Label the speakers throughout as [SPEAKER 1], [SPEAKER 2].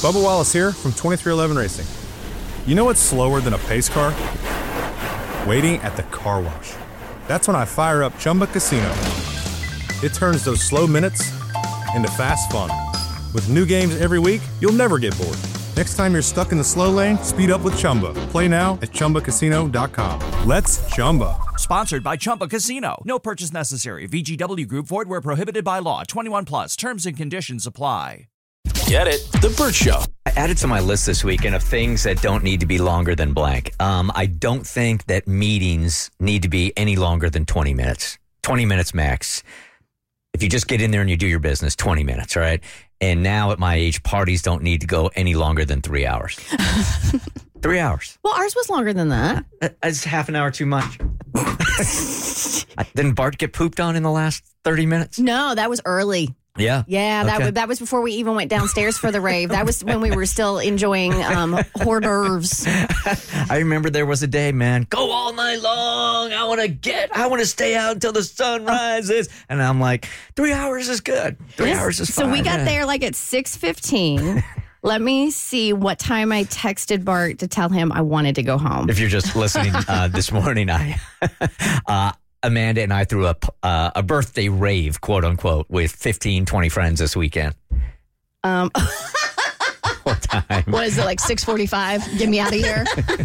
[SPEAKER 1] Bubba Wallace here from 2311 Racing. You know what's slower than a pace car? Waiting at the car wash. That's when I fire up Chumba Casino. It turns those slow minutes into fast fun. With new games every week, you'll never get bored. Next time you're stuck in the slow lane, speed up with Chumba. Play now at ChumbaCasino.com. Let's Chumba.
[SPEAKER 2] Sponsored by Chumba Casino. No purchase necessary. VGW Group. Void where prohibited by law. 21 plus. Terms and conditions apply.
[SPEAKER 3] Get it? The Burt Show.
[SPEAKER 4] I added to my list this weekend of things that don't need to be longer than blank. I don't think that meetings need to be any longer than 20 minutes. 20 minutes max. If you just get in there and you do your business, 20 minutes, all right? And now at my age, parties don't need to go any longer than 3 hours. 3 hours.
[SPEAKER 5] Well, ours was longer than that.
[SPEAKER 4] It's half an hour too much. Didn't Bart get pooped on in the last 30 minutes?
[SPEAKER 5] No, that was early.
[SPEAKER 4] Yeah.
[SPEAKER 5] Yeah,
[SPEAKER 4] Okay.
[SPEAKER 5] that was before we even went downstairs for the rave. That was when we were still enjoying hors d'oeuvres.
[SPEAKER 4] I remember there was a day, man, go all night long. I want to stay out until the sun rises. And I'm like, 3 hours is good. 3 hours is fine.
[SPEAKER 5] So we got there like at 6:15. Let me see what time I texted Bart to tell him I wanted to go home.
[SPEAKER 4] If you're just listening this morning, Amanda and I threw up a birthday rave, quote unquote, with 15, 20 friends this weekend.
[SPEAKER 5] What
[SPEAKER 4] time?
[SPEAKER 5] What is it, like 6:45? Get me out of here.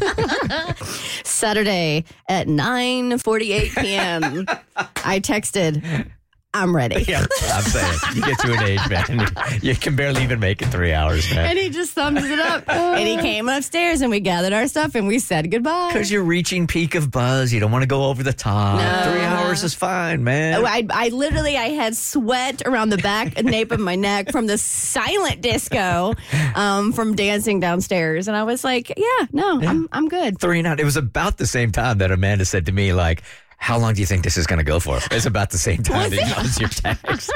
[SPEAKER 5] Saturday at 9:48 p.m. I texted, I'm ready.
[SPEAKER 4] Yeah, I'm saying. You get to an age, man. You can barely even make it 3 hours, man.
[SPEAKER 5] And he just sums it up. And he came upstairs and we gathered our stuff and we said goodbye.
[SPEAKER 4] Because you're reaching peak of buzz. You don't want to go over the top.
[SPEAKER 5] No.
[SPEAKER 4] 3 hours is fine, man.
[SPEAKER 5] I literally had sweat around the back nape of my neck from the silent disco from dancing downstairs. And I was like, I'm good.
[SPEAKER 4] 3 and out. It was about the same time that Amanda said to me, like, how long do you think this is going to go for? It's about the same time that was your text.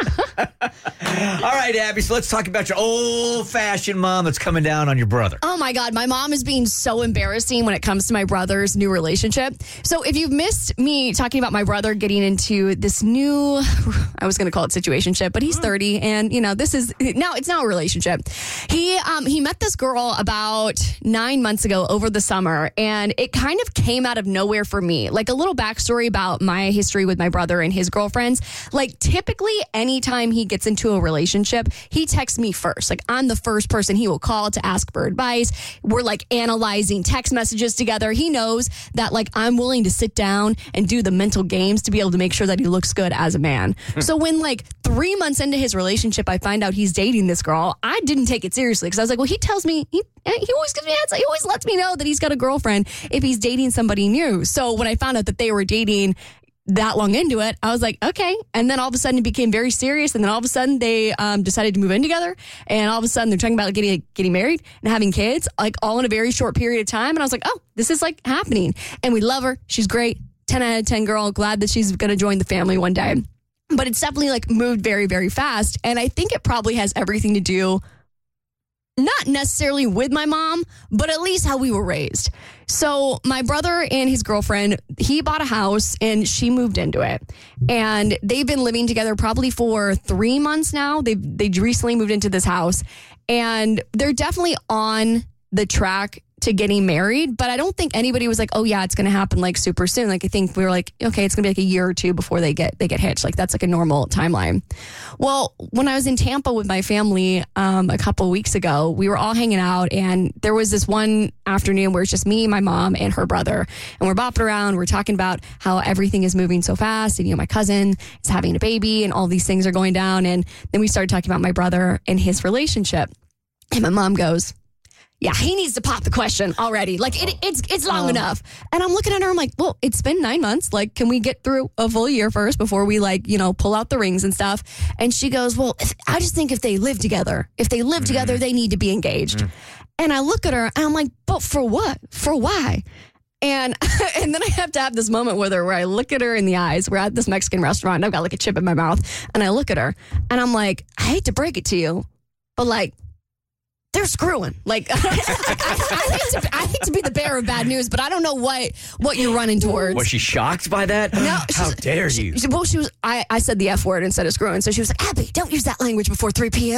[SPEAKER 4] All right, Abby, so let's talk about your old-fashioned mom that's coming down on your brother.
[SPEAKER 6] Oh, my God. My mom is being so embarrassing when it comes to my brother's new relationship. So if you've missed me talking about my brother getting into this new, I was going to call it situationship, but he's 30, and, it's now a relationship. He met this girl about 9 months ago over the summer, and it kind of came out of nowhere for me. Like a little backstory about my history with my brother and his girlfriends. Like typically anytime he gets into a relationship, he texts me first. Like I'm the first person he will call to ask for advice. We're like analyzing text messages together. He knows that like I'm willing to sit down and do the mental games to be able to make sure that he looks good as a man. So when like 3 months into his relationship, I find out he's dating this girl, I didn't take it seriously because I was like, well, he tells me, he always gives me a heads up. He always lets me know that he's got a girlfriend if he's dating somebody new. So when I found out that they were dating that long into it, I was like, okay. And then all of a sudden it became very serious. And then all of a sudden they decided to move in together. And all of a sudden they're talking about getting married and having kids, like all in a very short period of time. And I was like, oh, this is like happening. And we love her. She's great. 10 out of 10 girl. Glad that she's going to join the family one day. But it's definitely like moved very, very fast. And I think it probably has everything to do not necessarily with my mom, but at least how we were raised. So my brother and his girlfriend, he bought a house and she moved into it. And they've been living together probably for 3 months now. They recently moved into this house and they're definitely on the track to getting married, but I don't think anybody was like, oh yeah, it's going to happen like super soon. Like I think we were like, okay, it's going to be like a year or two before they get hitched. Like that's like a normal timeline. Well, when I was in Tampa with my family a couple of weeks ago, we were all hanging out and there was this one afternoon where it's just me, my mom, and her brother. And we're bopping around. We're talking about how everything is moving so fast. And, my cousin is having a baby and all these things are going down. And then we started talking about my brother and his relationship. And my mom goes, yeah, he needs to pop the question already. Like it's long enough. And I'm looking at her. I'm like, well, it's been 9 months. Like, can we get through a full year first before we pull out the rings and stuff? And she goes, well, I just think if they live together, they need to be engaged. And I look at her and I'm like, but for what? For why? And then I have to have this moment with her where I look at her in the eyes. We're at this Mexican restaurant and I've got like a chip in my mouth. And I look at her and I'm like, I hate to break it to you, but like, they're screwing. Like, I hate to be the bearer of bad news, but I don't know what you're running towards.
[SPEAKER 4] Was she shocked by that?
[SPEAKER 6] No.
[SPEAKER 4] How dare you?
[SPEAKER 6] I said the F word instead of screwing. So she was like, Abby, don't use that language before 3 p.m.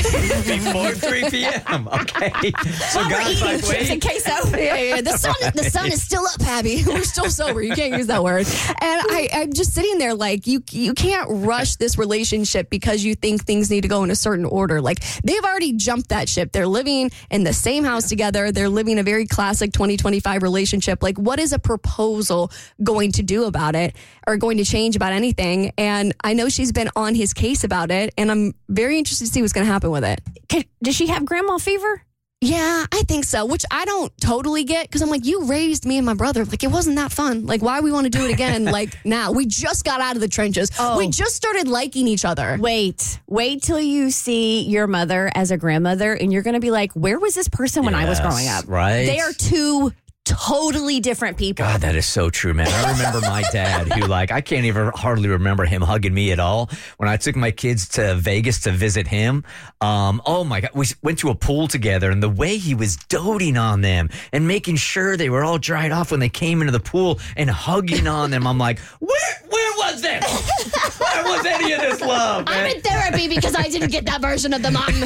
[SPEAKER 4] Before 3 p.m. Okay. So guys like,
[SPEAKER 5] chips and
[SPEAKER 4] wait.
[SPEAKER 5] queso.
[SPEAKER 6] Yeah. The sun is still up, Abby. We're still sober. You can't use that word. And I'm just sitting there like, you can't rush this relationship because you think things need to go in a certain order. Like, they've already jumped that ship. They're living in the same house together. They're living a very classic 2025 relationship. Like, what is a proposal going to do about it or going to change about anything? And I know she's been on his case about it, and I'm very interested to see what's going to happen with it.
[SPEAKER 5] Does she have grandma fever?
[SPEAKER 6] Yeah, I think so, which I don't totally get because I'm like, you raised me and my brother. Like, it wasn't that fun. Like, why we want to do it again? Like, now. We just got out of the trenches.
[SPEAKER 5] Oh.
[SPEAKER 6] We just started liking each other.
[SPEAKER 5] Wait till you see your mother as a grandmother, and you're going to be like, where was this person when I was growing up?
[SPEAKER 4] Right.
[SPEAKER 5] They are two totally different people.
[SPEAKER 4] God, that is so true, man. I remember my dad who, like, I can't even hardly remember him hugging me at all. When I took my kids to Vegas to visit him, oh my God, we went to a pool together, and the way he was doting on them and making sure they were all dried off when they came into the pool and hugging on them, I'm like, where was this? Where was any of this love, man?
[SPEAKER 6] I'm in therapy because I didn't get that version of the mom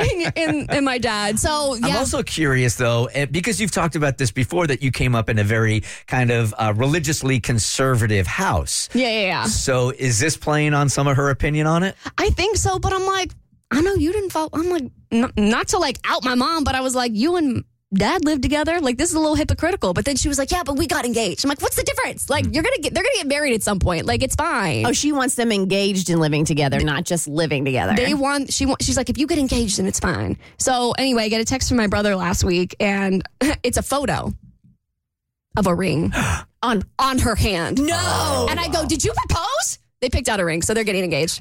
[SPEAKER 6] and my dad. So, yeah.
[SPEAKER 4] I'm also curious, though, because you've talked about this before, that you came up in a very kind of religiously conservative house.
[SPEAKER 6] Yeah.
[SPEAKER 4] So is this playing on some of her opinion on it?
[SPEAKER 6] I think so, but I'm like, I know you didn't fall. I'm like, not to like out my mom, but I was like, you and Dad lived together. Like, this is a little hypocritical. But then she was like, yeah, but we got engaged. I'm like, what's the difference? Like, they're gonna get married at some point. Like, it's fine.
[SPEAKER 5] Oh, she wants them engaged and living together, not just living together.
[SPEAKER 6] She's like, if you get engaged, then it's fine. So anyway, I get a text from my brother last week, and it's a photo of a ring on her hand.
[SPEAKER 5] No.
[SPEAKER 6] And I go, did you propose? They picked out a ring, so they're getting engaged.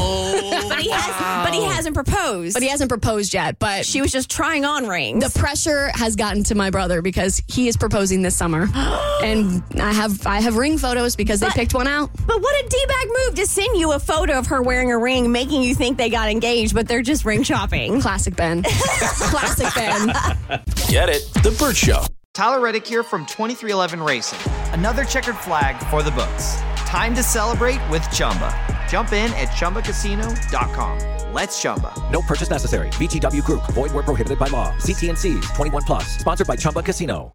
[SPEAKER 4] Oh,
[SPEAKER 5] but he hasn't proposed.
[SPEAKER 6] But he hasn't proposed yet. But
[SPEAKER 5] she was just trying on rings.
[SPEAKER 6] The pressure has gotten to my brother because he is proposing this summer, and I have ring photos because they picked one out.
[SPEAKER 5] But what a D-bag move to send you a photo of her wearing a ring, making you think they got engaged, but they're just ring shopping.
[SPEAKER 6] Classic Ben. Classic Ben.
[SPEAKER 3] Get it? The Burt Show.
[SPEAKER 7] Tyler Reddick here from 2311 Racing. Another checkered flag for the books. Time to celebrate with Chumba. Jump in at ChumbaCasino.com. Let's Chumba.
[SPEAKER 3] No purchase necessary. VGW Group. Void where prohibited by law. See T&Cs. 21+. Sponsored by Chumba Casino.